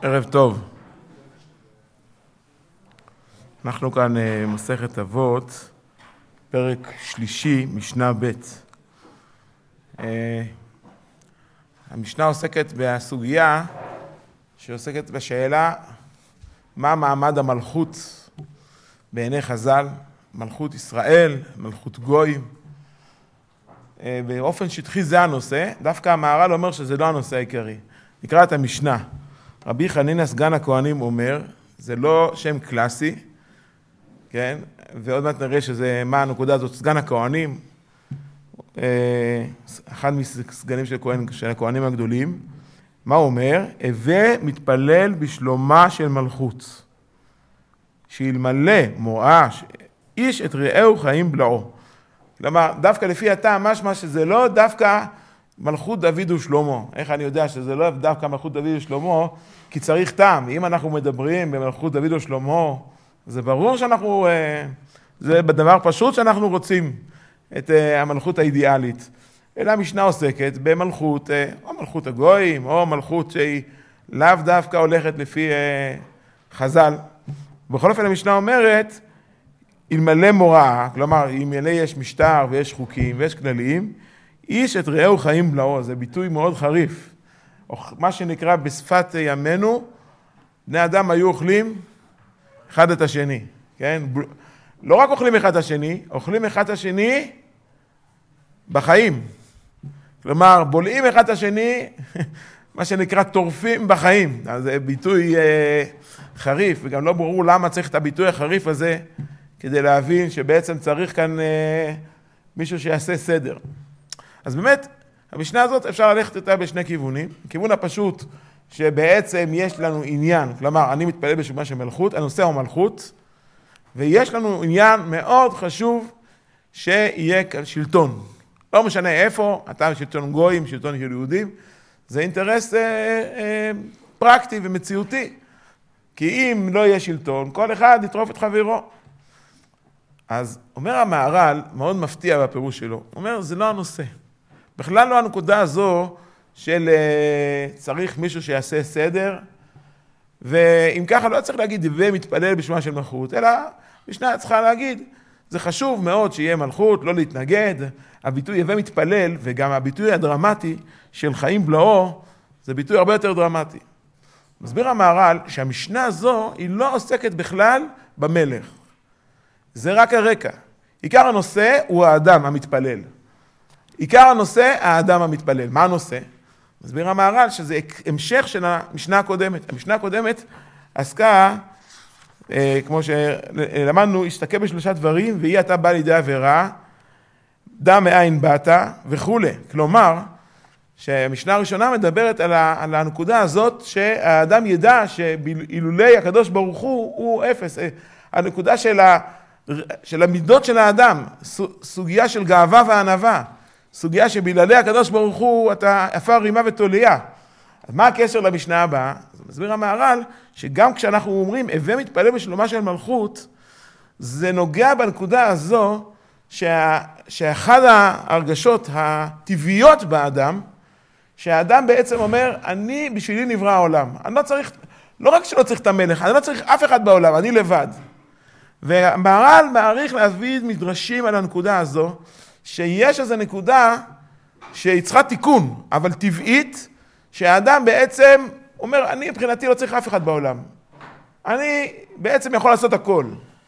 ערב טוב. אנחנו כאן מסכת אבות, פרק שלישי, משנה ב'. המשנה עוסקת בסוגיה שעוסקת בשאלה מה מעמד המלכות בעיני חז"ל, מלכות ישראל, מלכות גויים. באופן שטחי זה הנושא, דווקא המהר"ל אומר שזה לא הנושא העיקרי. נקרא את המשנה. רבי חנינא סגן הכהנים אומר, זה לא שם קלאסי, כן? ועוד מעט נראה שזה, מה הנקודה הזאת, סגן הכהנים, אחד מסגנים של הכהנים הגדולים, מה הוא אומר? הווה מתפלל בשלומה של מלכות, שאלמלא מוראה איש את רעהו חיים בלעו. כלומר, דווקא לפי הטעם משמע שזה לא דווקא מלכות דוד ושלמה. איך אני יודע שזה לא דווקא מלכות דוד ושלמה? כי צריך טעם. אם אנחנו מדברים במלכות דוד ושלמה, זה ברור שאנחנו, זה בדבר פשוט שאנחנו רוצים את המלכות האידיאלית. אלא המשנה עוסקת במלכות, או מלכות הגויים, או מלכות שהיא לאו דווקא הולכת לפי חז"ל. בכל אופן המשנה אומרת, אלמלא מוראה, כלומר, אלמלא יש משטר ויש חוקים ויש כללים, איש את רעהו חיים בלעו, זה ביטוי מאוד חריף. או מה שנקרא בשפת ימינו, בני אדם היו אוכלים אחד את השני, כן? לא רק אוכלים אחד את השני, אוכלים אחד את השני בחיים. כלומר, בולעים אחד את השני, מה שנקרא טורפים בחיים. אז זה ביטוי חריף, וגם לא ברור למה צריך את הביטוי החריף הזה, כדי להבין שבעצם צריך כאן מישהו שיעשה סדר. אז באמת, המשנה הזאת אפשר ללכת איתה בשני כיוונים. כיוון הפשוט שבעצם יש לנו עניין, כלומר, אני מתפלל בשלומה של מלכות, הנושא הוא מלכות, ויש לנו עניין מאוד חשוב שיהיה שלטון. לא משנה איפה, אתה שלטון גויים, שלטון של יהודים, זה אינטרס פרקטי ומציאותי. כי אם לא יהיה שלטון, כל אחד יטרוף את חברו. אז אומר המהר"ל, מאוד מפתיע בפירוש שלו, הוא אומר, זה לא הנושא. בכלל לא הנקודה הזו של צריך מישהו שיעשה סדר, ואם ככה לא צריך להגיד הווה מתפלל בשלומה של מלכות, אלא משנה צריכה להגיד, זה חשוב מאוד שיהיה מלכות, לא להתנגד, הביטוי הווה מתפלל, וגם הביטוי הדרמטי של חיים בלעו, זה ביטוי הרבה יותר דרמטי. מסביר המהר"ל שהמשנה הזו היא לא עוסקת בכלל במלך. זה רק הרקע. עיקר הנושא הוא האדם המתפלל. עיקר הנושא, האדם המתפלל. מה הנושא? מסביר המהר"ל שזה המשך של המשנה הקודמת. המשנה הקודמת עסקה, כמו שלמדנו, השתקע בשלושה דברים, והיא אתה בא לידי עבירה, דם מאין באת וכו'. כלומר, שהמשנה הראשונה מדברת על הנקודה הזאת, שהאדם ידע שבאילולי הקדוש ברוך הוא אפס. הנקודה של המידות של האדם, סוגיה של גאווה וענווה, סוגיה שביללי הקדוש ברוך הוא אתה עפר רימה ותוליה. אז מה הקשר למשנה הבאה? אז מסביר המהר"ל שגם כשאנחנו אומרים הווה מתפלל בשלומה של מלכות, זה נוגע בנקודה הזו שאחד ההרגשות הטבעיות באדם, שהאדם בעצם אומר, אני בשבילי נברא העולם. אני לא צריך, לא רק שלא צריך את המלך, אני לא צריך אף אחד בעולם, אני לבד. והמהר"ל מעריך להביא מדרשים על הנקודה הזו, שיש איזו נקודה שהיא צריכה תיקון, אבל טבעית, שהאדם בעצם אומר, אני מבחינתי לא צריך אף אחד בעולם. אני בעצם יכול לעשות הכל.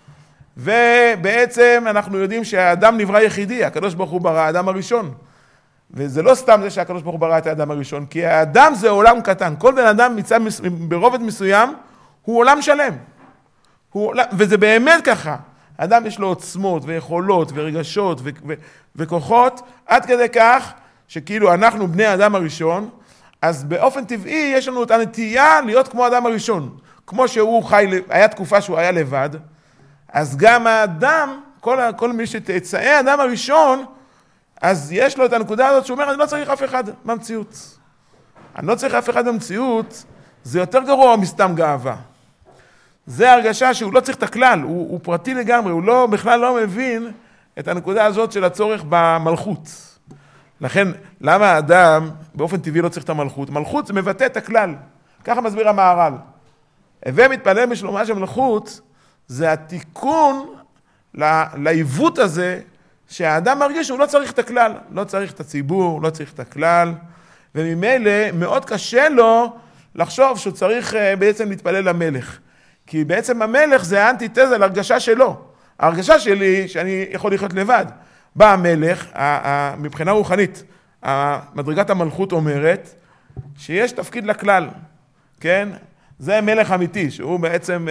ובעצם אנחנו יודעים שהאדם נברא יחידי, הקדוש ברוך הוא ברא האדם הראשון. וזה לא סתם זה שהקדוש ברוך הוא ברא את האדם הראשון, כי האדם זה עולם קטן. כל בן אדם ברובד מסוים הוא עולם שלם. וזה באמת ככה. האדם יש לו עוצמות ויכולות ורגשות וכוחות, עד כדי כך שכאילו אנחנו בני האדם הראשון, אז באופן טבעי יש לנו את הנטייה להיות כמו האדם הראשון. כמו שהוא חי, היה תקופה שהוא היה לבד, אז גם האדם, כל מי שתצאי האדם הראשון, אז יש לו את הנקודה הזאת שהוא אומר, אני לא צריך אף אחד במציאות. אני לא צריך אף אחד במציאות, זה יותר גרוע מסתם גאווה. זה הרגשה שהוא לא צריך את הכלל, הוא פרטי לגמרי, הוא לא, בכלל לא מבין את הנקודה הזאת של הצורך במלכות. לכן, למה האדם באופן טבעי לא צריך את המלכות? מלכות זה מבטא את הכלל. ככה מסביר המהר"ל. הווה מתפלל בשלומה של מלכות, זה התיקון לעיוות הזה, שהאדם מרגיש שהוא לא צריך את הכלל, לא צריך את הציבור, לא צריך את הכלל, וממילא מאוד קשה לו לחשוב שהוא צריך בעצם להתפלל למלך. כי בעצם המלך זה האנטיתזה להרגשה שלו. ההרגשה שלי שאני יכול לחיות לבד. בא המלך, מבחינה רוחנית, מדרגת המלכות אומרת שיש תפקיד לכלל, כן? זה מלך אמיתי, שהוא בעצם,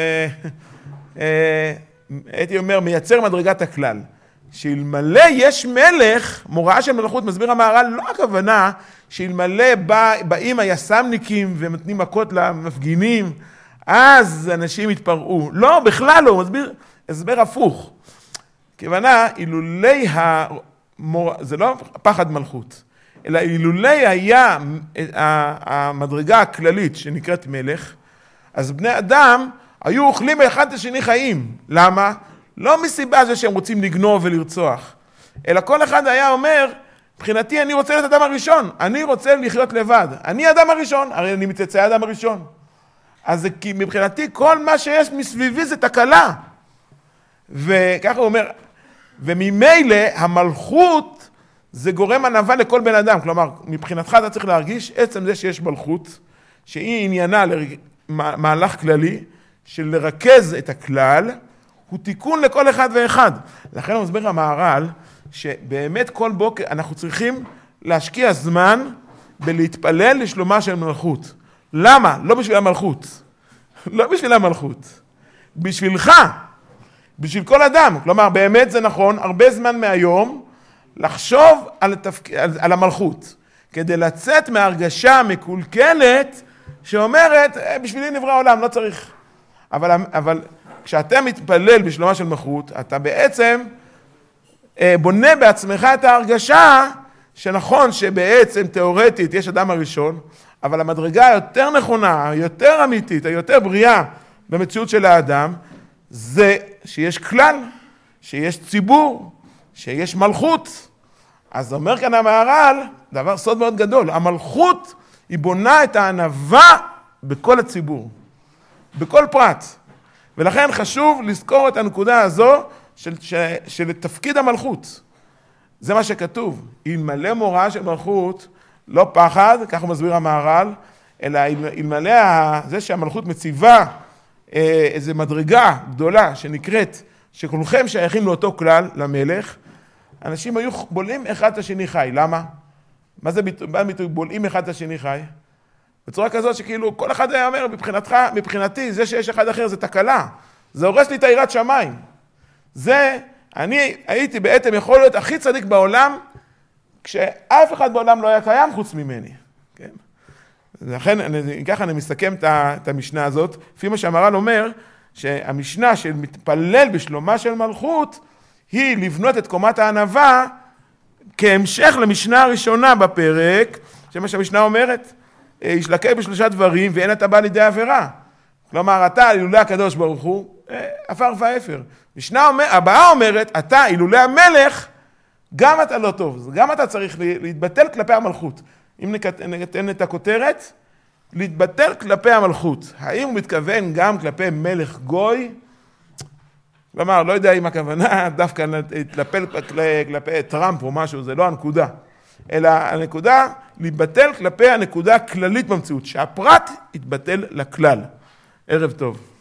הייתי אומר, מייצר מדרגת הכלל. שאלמלא יש מלך, מוראה של מלכות, מסביר המהר"ל, לא הכוונה שאלמלא באים היס"מניקים ומתנים מכות למפגינים, אז אנשים יתפרעו. לא, בכלל לא, מסביר, הסבר הפוך. כוונה, אילולי זה לא פחד מלכות, אלא אילולי היה המדרגה הכללית שנקראת מלך, אז בני אדם היו אוכלים אחד את השני חיים. למה? לא מסיבה זה שהם רוצים לגנוב ולרצוח, אלא כל אחד היה אומר, מבחינתי אני רוצה להיות אדם הראשון, אני רוצה לחיות לבד, אני אדם הראשון, הרי אני מצאצאי האדם הראשון. אז כי מבחינתי כל מה שיש מסביבי זה תקלה. וככה הוא אומר, וממילא המלכות זה גורם ענווה לכל בן אדם. כלומר, מבחינתך אתה צריך להרגיש עצם זה שיש מלכות, שהיא עניינה למהלך כללי, של לרכז את הכלל, הוא תיקון לכל אחד ואחד. לכן הוא מסביר המהר"ל, שבאמת כל בוקר אנחנו צריכים להשקיע זמן בלהתפלל לשלומה של מלכות. למה? לא בשביל המלכות. לא בשביל המלכות. בשבילך. בשביל כל אדם. כלומר, באמת זה נכון, הרבה זמן מהיום, לחשוב על המלכות. כדי לצאת מהרגשה מקולקלת, שאומרת, בשבילי נברא העולם, לא צריך. אבל כשאתה מתפלל בשלומה של מלכות, אתה בעצם בונה בעצמך את ההרגשה, שנכון שבעצם תיאורטית יש אדם הראשון, אבל המדרגה היותר נכונה, היותר אמיתית, היותר בריאה במציאות של האדם, זה שיש כלל, שיש ציבור, שיש מלכות. אז אומר כאן המהר"ל, דבר סוד מאוד גדול, המלכות היא בונה את הענווה בכל הציבור, בכל פרט. ולכן חשוב לזכור את הנקודה הזו של תפקיד המלכות. זה מה שכתוב, אלמלא מוראה של מלכות, לא פחד, כך הוא מסביר המהר"ל, אלא אלמלא זה שהמלכות מציבה איזו מדרגה גדולה שנקראת, שכולכם שייכים לאותו כלל, למלך, אנשים היו בולעים אחד את השני חי. למה? מה זה ביטוי? בולעים אחד את השני חי? בצורה כזאת שכאילו כל אחד היה אומר, מבחינתי, זה שיש אחד אחר זה תקלה. זה הורס לי את יראת שמיים. זה, אני הייתי בעצם יכול להיות הכי צדיק בעולם, כשאף אחד בעולם לא היה קיים חוץ ממני. כן? לכן, ככה אני מסכם את המשנה הזאת. לפי מה שהמהר"ל אומר, שהמשנה של מתפלל בשלומה של מלכות, היא לבנות את קומת הענווה, כהמשך למשנה הראשונה בפרק, שמה שהמשנה אומרת, ישלקה בשלושה דברים, ואין אתה בא לידי עבירה. כלומר, אתה, אילולא הקדוש ברוך הוא, עפר ואפר. משנה הבאה אומרת, אתה, אילולא המלך, גם אתה לא טוב. גם אתה צריך להתבטל כלפי המלכות. אם ניתן את הכותרת, להתבטל כלפי המלכות. האם הוא מתכוון גם כלפי מלך גוי? כלומר, לא יודע אם הכוונה דווקא להתלפל כלפי טראמפ או משהו, זה לא הנקודה. אלא הנקודה, להתבטל כלפי הנקודה הכללית במציאות, שהפרט יתבטל לכלל. ערב טוב.